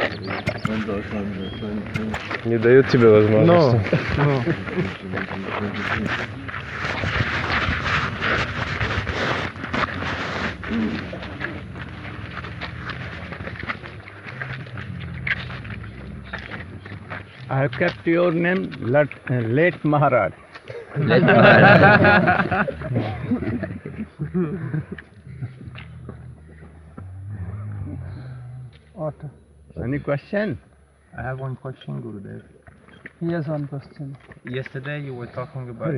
Не дают тебе возможности. No. I have kept your name late Maharaj. What? Any question? I have one question, Gurudev. He has one question. Yesterday you were talking about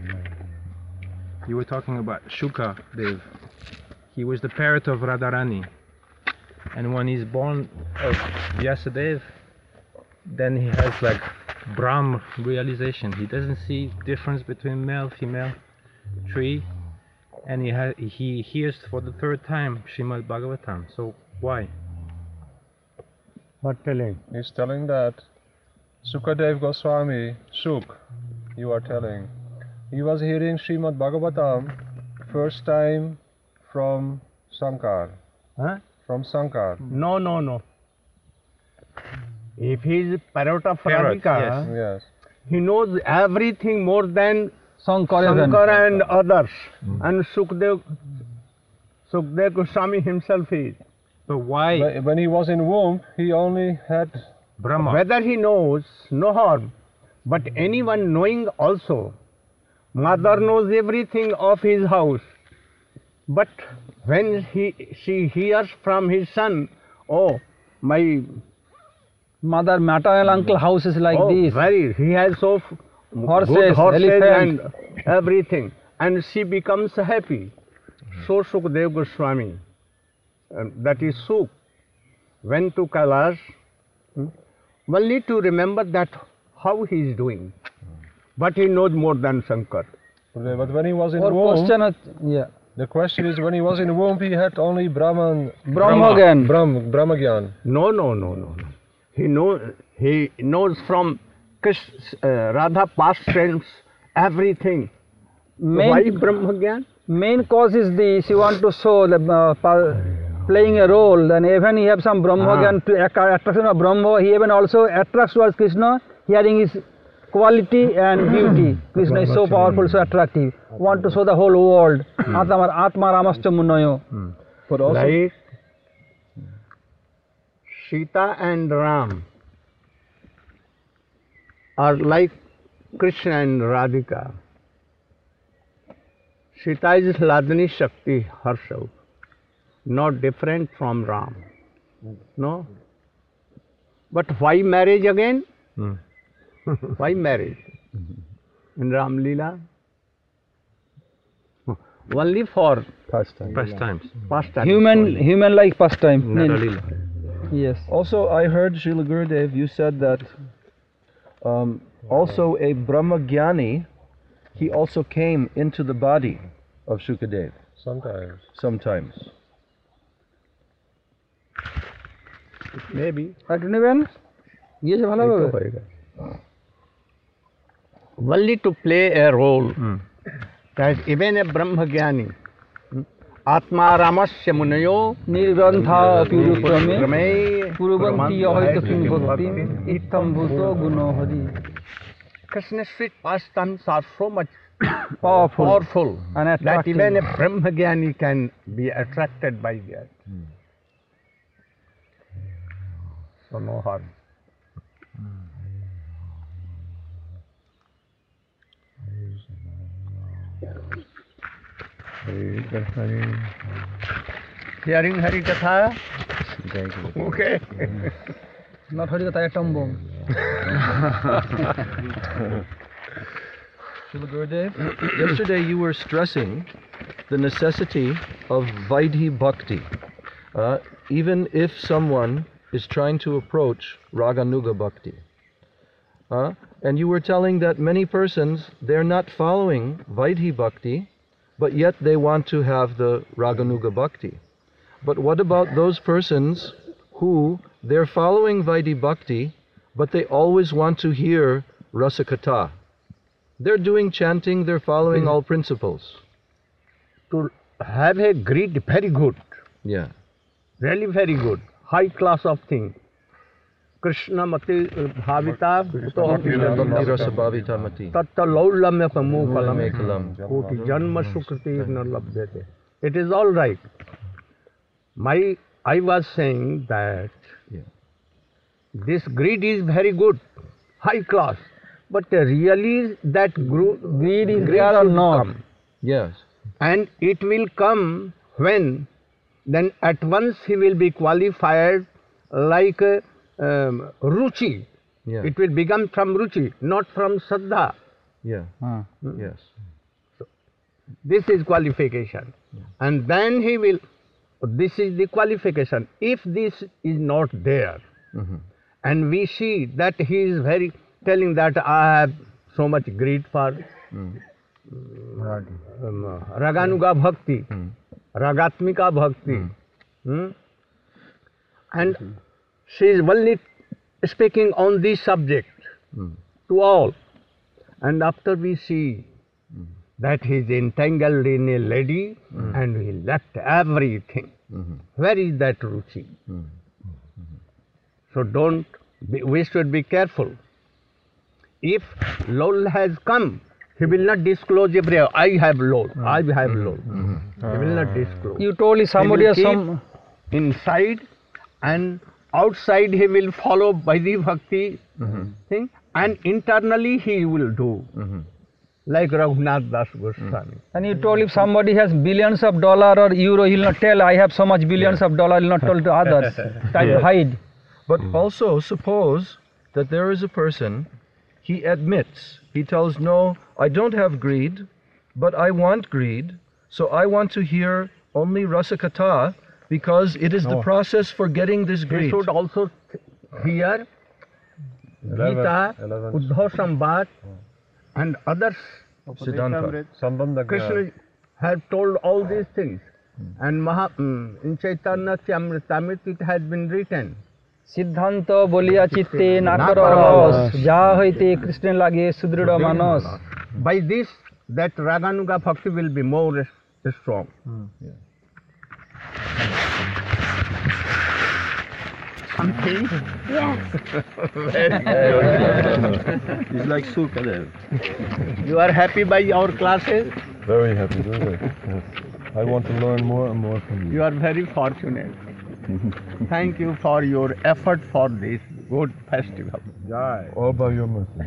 Shuka Dev. He was the parrot of Radharani, and when he's born of Vyasadeva, then he has like Brahm realization. He doesn't see difference between male, female, tree, and he hears for the third time Srimad Bhagavatam. So why? What telling? He's telling that Sukadev Goswami, Suk, you are telling, he was hearing Srimad Bhagavatam first time from Sankar. Huh? From Sankar. No. If he is parrot of Parrot, Radhika, Yes. he knows everything more than Shankara and others. And Sukdev Goswami himself is. But why When he was in womb, he only had Brahma? Whether he knows, no harm. But anyone knowing also, mother knows everything of his house. But when she hears from his son, oh, my Mother, maternal uncle house is like this. he has so Horses, good horses elephant. and everything, and she becomes happy. So Sukdev Goswami, that is Suk, went to Kailash, only to remember that how he is doing. But he knows more than Shankar. But when he was in Or womb, question, yeah. the question is, when he was in womb, he had only Brahma again. Brahmagyan. No. He knows from Radha past tense everything. Why Brahma Gyan? Main cause is she want to show the playing a role. Then even he have some Brahma again to attraction of Brahma. He even also attracts towards Krishna, hearing his quality and beauty. Krishna is so powerful, so attractive. Want to show the whole world. Atma Ramascha Munayo. But also, Like Sita and Ram are like Krishna and Radhika. Sita is Ladini Shakti herself, not different from Ram. No? But why marriage again? Why marriage? In Ram Leela? Only for Pastimes. pastime. Human like pastime. Naralila. Yes. Also, I heard, Srila Gurudev, you said that also a Brahmagyani, he also came into the body of Shukadev sometimes. Maybe. নেবেন গিয়েছে ভালোভাবে Only to play a role. That even a Brahmagyani, Atma Ramasya Munayo, নির্গ্রন্থা পিরুক্রমে Rame, পূর্বন্তি অহৈত কিংভক্তি ইত্থম ভূত গুণ Hari Krishna's sweet pastimes are so much powerful and that attractive. even a Brahmagyani can be attracted by that. So no harm. Hearing Hari Katha? Okay. Not Harikatha, Tambom. Srila Gurudev, yesterday you were stressing the necessity of Vaidhi Bhakti, even if someone is trying to approach Raganuga Bhakti. And you were telling that many persons, they're not following Vaidhi Bhakti, but yet they want to have the Raganuga Bhakti. But what about those persons who, they're following Vaidhi Bhakti, but they always want to hear Rasakatha? They're doing chanting, they're following all principles. To have a greed, very good. Yeah. Really very good. High class of thing. Krishna mati bhavita Bhaktirasabhavita mati. tatta laulamya pamukalam Mekalam. koti janma sukriti na labhyate. It is all right. I was saying that this greed is very good, high class, but really that Greed is there or should not? come. Yes. And it will come when, then at once he will be qualified like ruchi. Yeah. It will become from ruchi, not from saddha. Yeah. Yes. This is qualification. And then he will, this is the qualification. If this is not there, and we see that he is very, telling that I have so much greed for Raganuga Bhakti, Ragatmika Bhakti. And she is only speaking on this subject to all. And after we see that he is entangled in a lady and he left everything. Where is that ruchi? So we should be careful. If lol has come, he will not disclose everywhere. I have lol, I have lol. He will not disclose. You told somebody He will or some. keep inside, and outside he will follow Vaidhi Bhakti thing, and internally he will do. Like Raghunath Das Goswami. And you told if somebody has billions of dollar or euro, he will not tell I have so much billions of dollar, he will not tell to others. Try to hide. But also suppose that there is a person, he admits, he tells, no, I don't have greed, but I want greed, so I want to hear only Rasakatha because it is the process for getting this He greed. should also hear Gita, Uddhav Samvad, and others. Siddhanta. Sambandha Krishna had told all these things. And in Chaitanya Amritamrit it has been written. সিদ্ধান্ত বলিয়া চিত্তে নাকর রস যা হইতে কৃষ্ণ লাগে সুদৃঢ় মানস. By this, that Raganuga Bhakti will be more strong. Something? It's like Sukadev. You are happy by our classes? Very happy, very. Yes. I want to learn more and more from you. You are very fortunate. Thank you for your effort for this good festival. All by your mercy.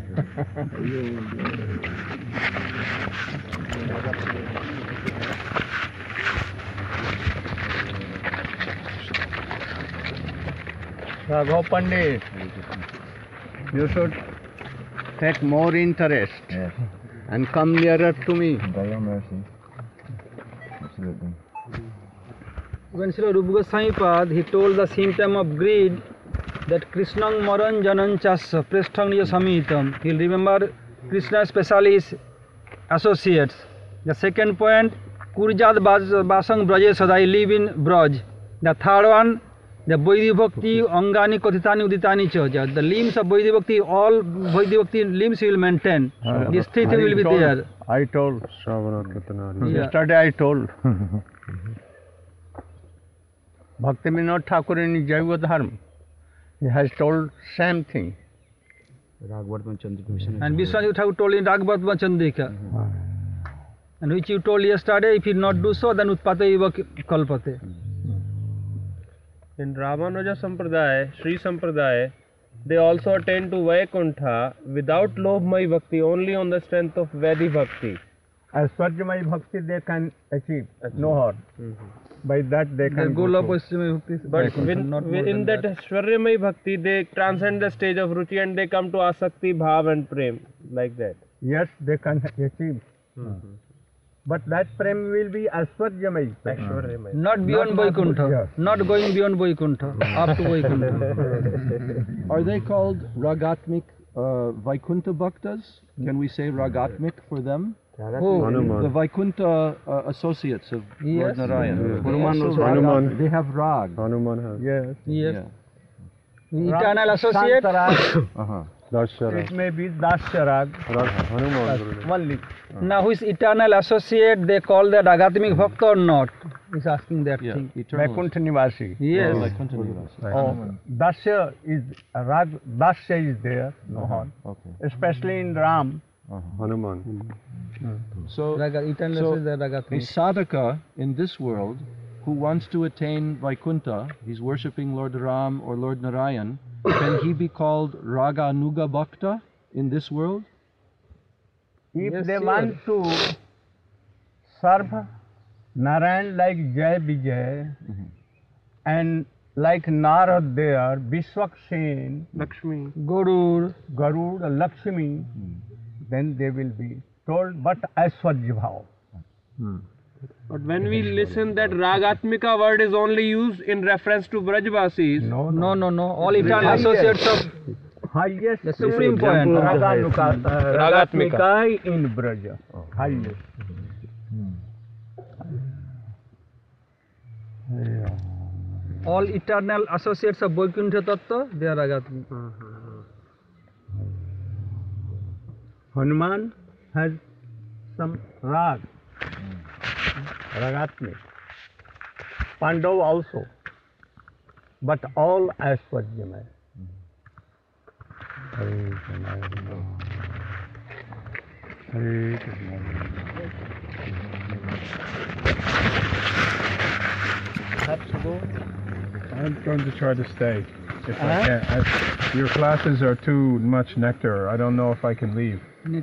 Raghav Pandit, you should take more interest and come nearer to me. By your mercy. Absolutely. When Srila Rupa Goswami Pad, he told the symptom of greed that Krishnang maran janan chasya prasthang niya samitam. He'll remember Krishna, especially his associates. The second point, Kurjad basang braje sadai, live in Braj. The third one, the Vaidhi Bhakti, Angani Kathitani Uditani Choja. The limbs of Vaidhi Bhakti, all Vaidhi Bhakti limbs he will maintain. These three things will be there. I told. Yeah. Yesterday I told. Bhakti Vinod Thakur in Jaiva Dharma, he has told same thing. And Vishwanath Thakur told in Raghavatma Chandrika. And which you told yesterday, if you not do so, then Utpate Iva Kalpate. In Ramanuja Sampradaya, Sri Sampradaya, they also attain to Vaikuntha without Lobhmai Bhakti, only on the strength of Vaidhi Bhakti. As Swajamai Bhakti they can achieve, no harm. By that they The can goal go of to. Vaishnava Bhakti. But not more in than that Shwaryamai Bhakti, they transcend the stage of Ruchi and they come to Asakti, Bhav and Prem, like that. Yes, they can achieve. But that prem will be Aswarjamai. Shwaryamai. Not beyond Vaikuntha. Yes. Not going beyond Vaikuntha. Up to Vaikuntha. Are they called Ragatmik Vaikuntha Bhaktas? Can we say Ragatmik for them? Oh, The Vaikuntha associates of Yes. Lord Narayan. Hanuman Also also. Ragat- They have Rag. Hanuman has. Yes. yes. Yeah. Eternal associate. Shantaraj. Uh-huh. Dashara. It may be Dasya Rag, Hanuman Gurudev. only. Now, who is eternal associate, they call that Agatmic Bhakta or not? He's asking that Yeah, thing. eternal. Vaikuntha Nivasi. Yes. Vaikuntha Nivasi. Oh, Dasya is Rag, Dasya is there, Mohan. Okay. Especially in Ram. Hanuman. So, Eternal So, associate, a Agatmic. sadhaka in this world who wants to attain Vaikuntha, he's worshipping Lord Ram or Lord Narayan, can he be called Raga Anuga Bhakta in this world? If Yes, they sure. want to serve Narayan like Jai Vijay and like Narad there, Vishwaksen, Lakshmi. Garud, Lakshmi, then they will be told, but Aishwarya Bhav. But when we listen that Ragatmika word is only used in reference to Brajvasis, No, No. All eternal associates of highest the supreme point. Ragatmika in Braja. Highest. All eternal associates of Vaikuntha Tattva, they are Agatmic. Hanuman has some rag, Ragatmik. Pandav also, but all Aishwaryamay. Hare Krishna. Hare Krishna. I'm going to try to stay if I can. Your classes are too much nectar. I don't know if I can leave.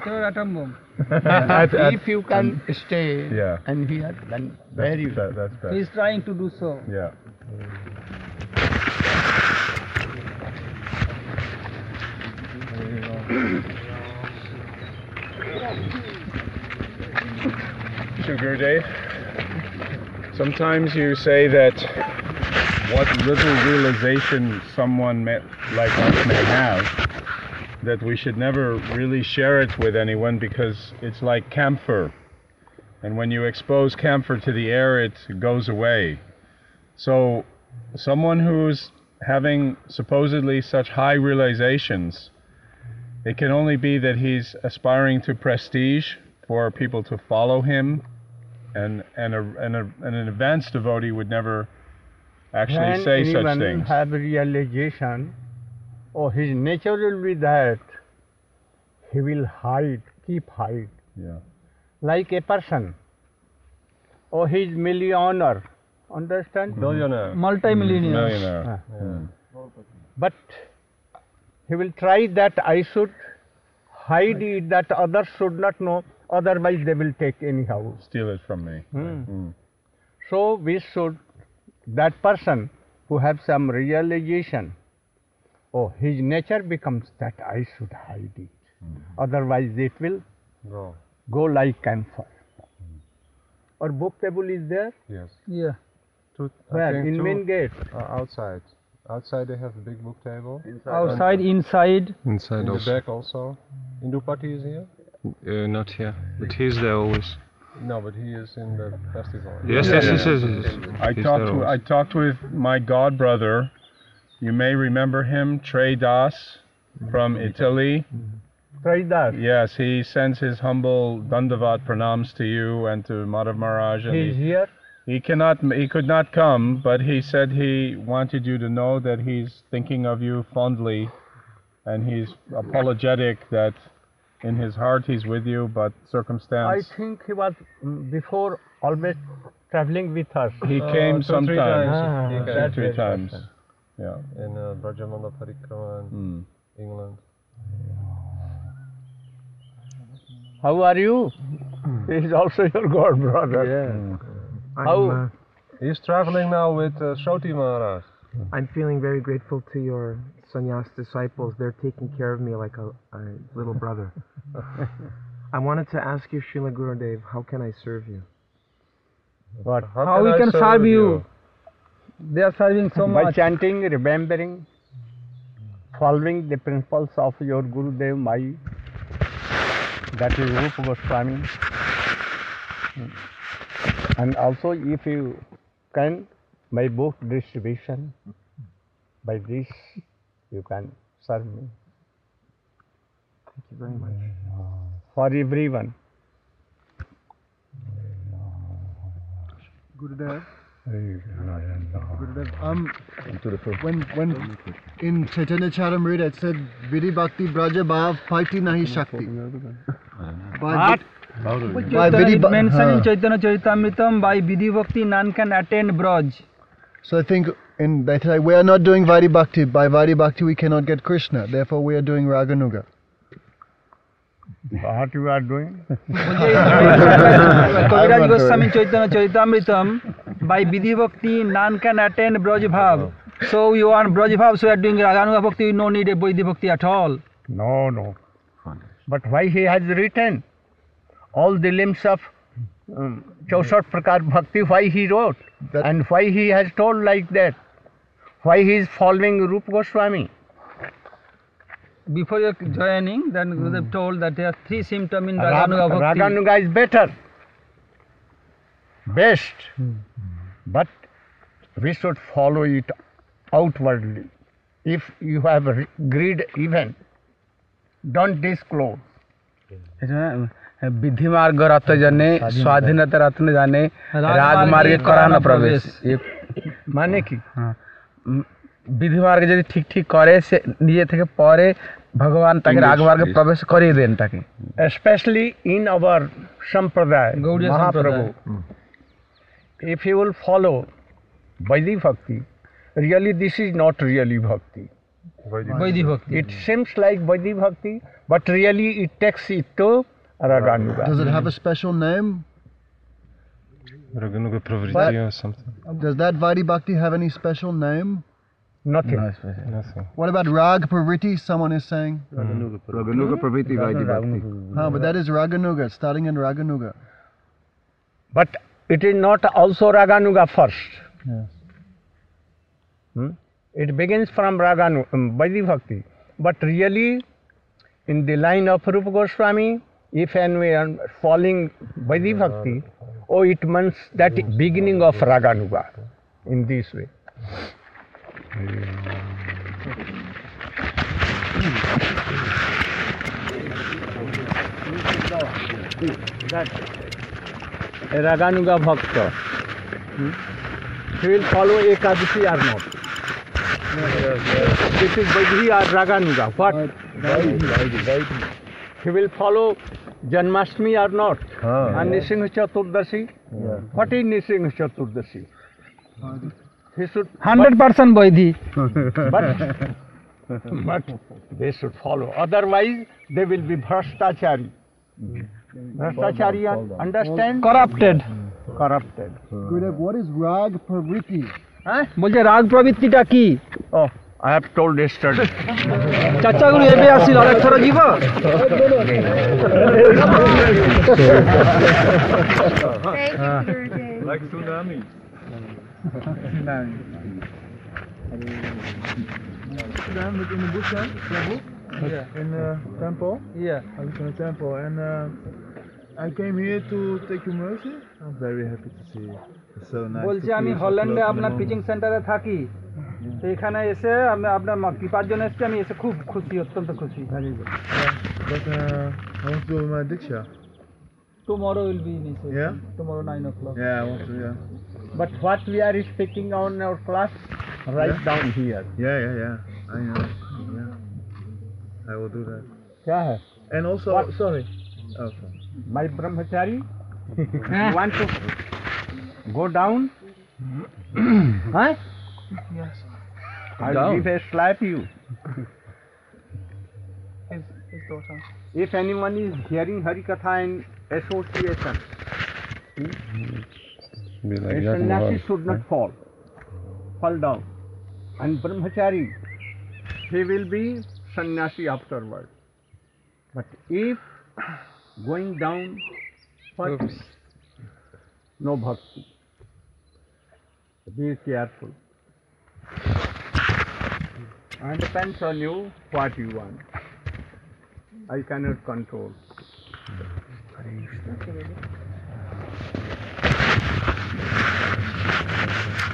If you can stay Yeah. and hear, then very well. That's best. He is trying to do so. Yeah. So Gurudev, sometimes you say that what little realization someone like us may have, that we should never really share it with anyone because it's like camphor. And when you expose camphor to the air, it goes away. So someone who's having supposedly such high realizations, it can only be that he's aspiring to prestige for people to follow him, and an advanced devotee would never actually When say such anyone things. have realization, his nature will be that he will hide, keep hide. Yeah. Like a person, he is millionaire, understand? Millionaire. Multi-millionaire. Millionaire. But he will try that I should hide it, that others should not know, otherwise they will take anyhow. Steal it from me. So we should, that person who have some realization, his nature becomes that I should hide it. Otherwise it will go like camphor. Or book table is there? Yes. Yeah. Where? In main gate. Outside. Outside they have a big book table. Outside, inside. Inside In the also. back also. Indupati is here? Not here, but he's there always. No, but he is in the festival. Yes. I talked with my god brother. You may remember him, Trey Das from Italy. Try that. Yes, he sends his humble Dandavat pranams to you and to Madhav Maharaj. And He is here. he could not come, but he said he wanted you to know that he's thinking of you fondly, and he's apologetic that in his heart he's with you, but I circumstance. think he was before always traveling with us. He came sometimes. He He came came 3 times. Yeah. In Brajamanda Parikrama in England. How are you? He is also your god brother. How? He's traveling now with Shoti Maharaj. I'm feeling very grateful to your sannyas disciples. They're taking care of me like a little brother. I wanted to ask you, Srila Gurudev, how can I serve you? What? How we can serve you? They are serving so By much. chanting, remembering, following the principles of your Gurudev Mai, that is Rupa Goswami. And also if you can, by book distribution, by this you can serve me. you very much. for everyone. Gurudev. When in Chaitanya Charitamrita it said Vidhi Bhakti Braja Bhav Paiti Nahi Shakti. What? It mentioned in Chaitanya Charitamritam, by Vidhi Bhakti none can attain Braj. So I think in that we are not doing Vaidhi Bhakti. By Vaidhi Bhakti we cannot get Krishna. Therefore we are doing Raganuga. What you are doing? Kaviraj Goswami Chaitanya Charitamritam, by Vidhi Bhakti none can attain Braj Bhav. So you want Braj Bhav, so you are doing Raganuga Bhakti, no need a Vidhi Bhakti at all. No. But why he has written all the limbs of 64 Prakar Bhakti, why he wrote? And why he has told like that? Why he is following Rupa Goswami? Before your joining, then Gurudev told that there are 3 symptoms in Raganuga Bhakti. Raganuga is better, best, but we should follow it outwardly. If you have greed even, don't disclose. विधि मार्ग रत जने स्वाधीनता रत्न जाने राजमार्ग कराना प्रवेश ये माने की विधि मार्ग यदि ठीक ठीक करे से निजे থেকে পরে भगवान ताके राजमार्ग प्रवेश करिए देन ताके especially in our sampradaya Mahaprabhu. If you will follow Vaidhi Bhakti, really this is not really Bhakti. Vaidhi Bhakti. It seems like Vaidhi Bhakti, but really it takes it to Raganuga. Does it have a special name? Raganuga Pravriti or something. Does that Vaidhi Bhakti have any special name? Nothing. Nothing. What about Rag Pravriti, someone is saying? Raganuga Pravriti Vaidhi Bhakti. But that is Raganuga, starting in Raganuga. But it is not also Raganuga first. It begins from Vaidhi Bhakti. But really, in the line of Rupa Goswami, if anyone following Vaidhi Bhakti, it means that beginning of Raganuga in this way. That a Raganuga Bhakta, he will follow Ekadashi or not? This is Vaidhi or Raganuga. What? Vaidhi. He will follow Janmashtami or not? And Nisingha Chaturdashi? What is Nisingha Chaturdashi? He should 100% Vaidhi. But they should follow. Otherwise, they will be Bhrashtachari. Bhrashtachari, understand? Corrupted. Gurudev, what is Rag Pravriti? বলছে রাগ প্রবৃত্তিটা কি? Oh, I have told yesterday. চাচা গুরু এবে আসিল আরেক থর জীব? Like tsunami. Tsunami in the bush, Prabhu? Yeah. In the temple? Yeah. I was in the temple and I came here to take your mercy. I'm very happy to see you. It's so nice. বলছি আমি হল্যান্ডে আপনার teaching সেন্টারে থাকি, তো এখানে এসে আমি আপনার কৃপার জন্য এসেছি, আমি এসে খুব খুশি, অত্যন্ত খুশি। But I want to do my diksha. Tomorrow will be initiated. Yeah? Tomorrow 9 o'clock. Yeah, I want to, yeah. But what we are speaking on our class, write down here. Yeah. I know. Yeah. I will do that. क्या है? And also, sorry. Okay. My brahmachari, you want to go down? Huh? Yes. I'll give a slap you. His daughter. If anyone is hearing Harikatha in association, a sannyasi should not fall down. And brahmachari, he will be sannyasi afterward. But if going down, what? No bhakti. Be careful. And depends on you what you want. I cannot control.